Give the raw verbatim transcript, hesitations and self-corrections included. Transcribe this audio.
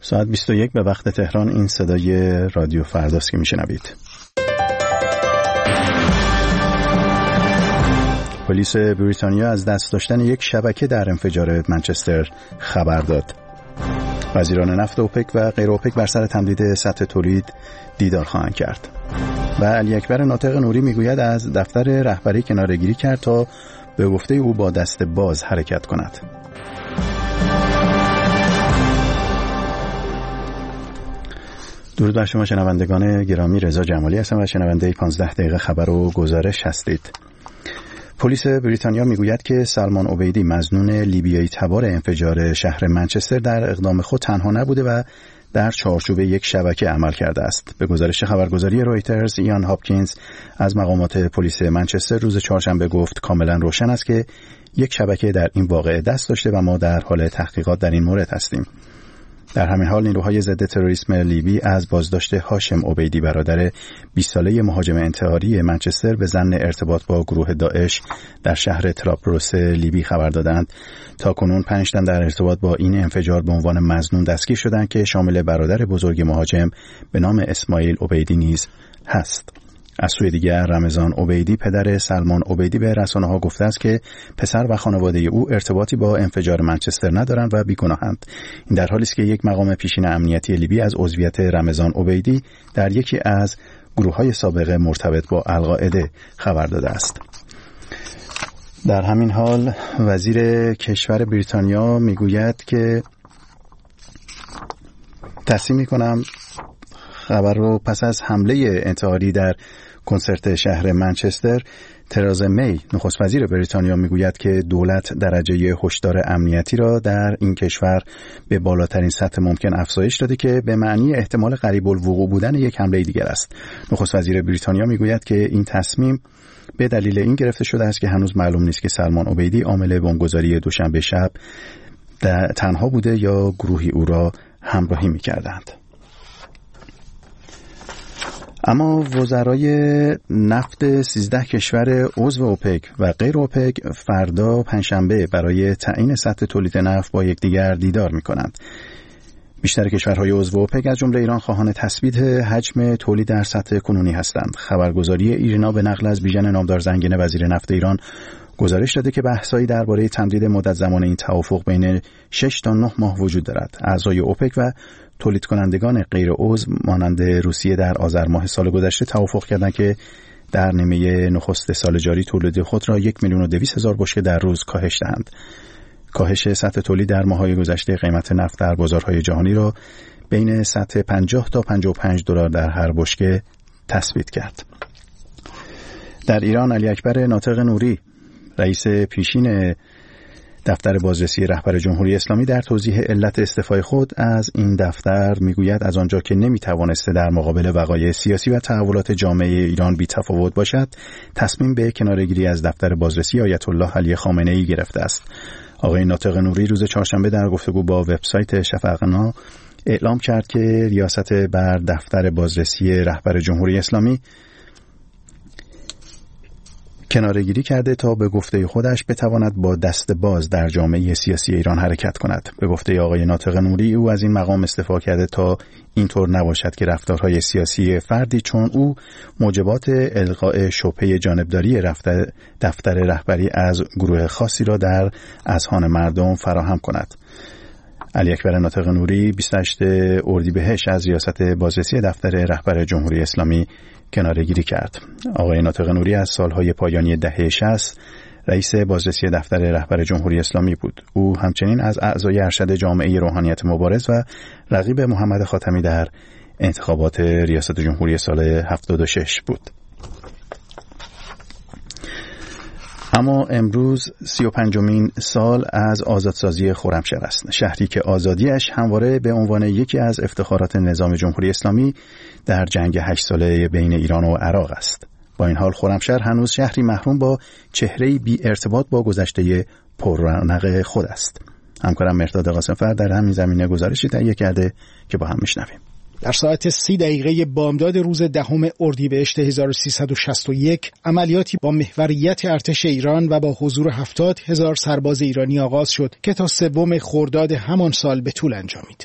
ساعت بیست و یک به وقت تهران. این صدای رادیو فرداست که میشنوید. پلیس بریتانیا از دست داشتن یک شبکه در انفجار منچستر خبر داد. وزیران نفت اوپک و غیر اوپک بر سر تمدید سطح تولید دیدار خواهند کرد. و علی اکبر ناطق نوری میگوید از دفتر رهبری کناره‌گیری کرد تا به گفته او با دست باز حرکت کند. درود بر شما شنوندگان گرامی، رضا جمالی هستم و شنونده پانزده دقیقه خبر و گزارش هستید. پلیس بریتانیا میگوید که سلمان عبیدی مظنون لیبیایی تبار انفجار شهر منچستر در اقدام خود تنها نبوده و در چارچوب یک شبکه عمل کرده است. به گزارش خبرگزاری رویترز، ایان هاپکینز از مقامات پلیس منچستر روز چهارشنبه گفت کاملا روشن است که یک شبکه در این واقعه دست داشته و ما در حال تحقیقات در این مورد هستیم. در همین حال نیروهای ضد تروریسم لیبی از بازداشت هاشم عبیدی برادر بیست ساله مهاجم انتحاری منچستر به ظن ارتباط با گروه داعش در شهر طرابلس لیبی خبر دادند. تاکنون پنج تن در ارتباط با این انفجار به عنوان مظنون دستگیر شدند که شامل برادر بزرگ مهاجم به نام اسماعیل عبیدی نیز هست. از سوی دیگر رمضان عبیدی پدر سلمان عبیدی به رسانه‌ها گفته است که پسر و خانواده او ارتباطی با انفجار منچستر ندارند و بیگناهند. این در حالی است که یک مقام پیشین امنیتی لیبی از عضویت رمضان عبیدی در یکی از گروه‌های سابق مرتبط با القاعده خبر داده است. در همین حال وزیر کشور بریتانیا میگوید که تصمیم می‌کنم خبر رو پس از حمله انتحاری در کنسرت شهر منچستر، ترزا می نخست وزیر بریتانیا میگوید که دولت درجه هشدار امنیتی را در این کشور به بالاترین سطح ممکن افزایش داده که به معنی احتمال قریب الوقوع بودن یک حمله دیگر است. نخست وزیر بریتانیا میگوید که این تصمیم به دلیل این گرفته شده است که هنوز معلوم نیست که سلمان عبیدی عامل بمبگذاری دوشنبه شب تنها بوده یا گروهی او را همراهی میکردند. اما وزرای نفت سیزده کشور عضو اوپک و غیر اوپک فردا پنجشنبه برای تعیین سطح تولید نفت با یکدیگر دیدار می‌کنند. بیشتر کشورهای عضو اوپک از جمله ایران خواهان تثبیت حجم تولید در سطح کنونی هستند. خبرگزاری ایرنا به نقل از بیژن نامدار زنگنه وزیر نفت ایران گزارش داده که بحث‌هایی درباره تمدید مدت زمان این توافق بین شش تا نه ماه وجود دارد. اعضای اوپک و تولید کنندگان غیر عضو مانند روسیه در آذر ماه سال گذشته توافق کردند که در نیمه نخست سال جاری تولید خود را یک میلیون و دویست هزار بشکه در روز کاهش دهند. کاهش سطح تولید در ماه‌های گذشته قیمت نفت در بازارهای جهانی را بین سطح پنجاه تا پنجاه و پنج دلار در هر بشکه تثبیت کرد. در ایران علی اکبر ناطق نوری رئیس پیشین دفتر بازرسی رهبر جمهوری اسلامی در توضیح علت استعفای خود از این دفتر میگوید از آنجا که نمیتوانسته در مقابل وقایع سیاسی و تحولات جامعه ایران بی تفاوت باشد، تصمیم به کناره‌گیری از دفتر بازرسی آیت الله علی خامنه‌ای گرفته است. آقای ناطق نوری روز چهارشنبه در گفتگو با وبسایت شفقنا اعلام کرد که ریاست بر دفتر بازرسی رهبر جمهوری اسلامی کناره‌گیری کرده تا به گفته خودش بتواند با دست باز در جامعه سیاسی ایران حرکت کند. به گفته آقای ناطق نوری او از این مقام استعفا کرده تا اینطور نباشد که رفتارهای سیاسی فردی چون او موجبات القاء شبهه جانبداری دفتر رهبری از گروه خاصی را در اذهان مردم فراهم کند. علی اکبر ناطق نوری بیست و هشتم اردیبهشت از ریاست بازرسی دفتر رهبر جمهوری اسلامی کناره‌گیری کرد. آقای ناطق نوری از سالهای پایانی دهه شصت رئیس بازرسی دفتر رهبر جمهوری اسلامی بود. او همچنین از اعضای ارشد جامعه روحانیت مبارز و رقیب محمد خاتمی در انتخابات ریاست جمهوری سال هفتاد و شش بود. اما امروز سی و پنجمین سال از آزادسازی خرمشهر است، شهری که آزادیش همواره به عنوان یکی از افتخارات نظام جمهوری اسلامی در جنگ هشت ساله بین ایران و عراق است. با این حال خرمشهر هنوز شهری محروم با چهره‌ای بی ارتباط با گذشته پررونق خود است. همکارم مرداد قاسم‌فر در همین زمینه گزارشی تهیه کرده که با هم میشنویم. در ساعت سی دقیقه بامداد روز دهم اردیبهشت هزار و سیصد و شصت و یک عملیاتی با محوریت ارتش ایران و با حضور هفتاد هزار سرباز ایرانی آغاز شد که تا سوم خرداد همان سال به طول انجامید.